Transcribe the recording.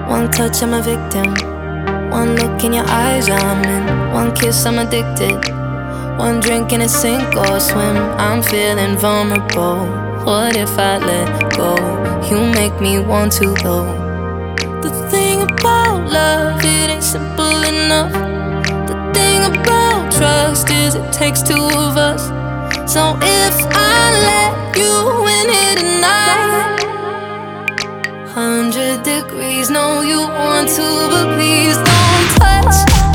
One touch, I'm a victim. One look in your eyes, I'm in. One kiss, I'm addicted. One drink and it's sink or swim. I'm feeling vulnerable. What if I let go? You make me want to though. The thing about love, it ain't simple enough. The thing about trust is it takes two of us. So if I let you in here tonight, 100 degrees, no you want to, but please don't touch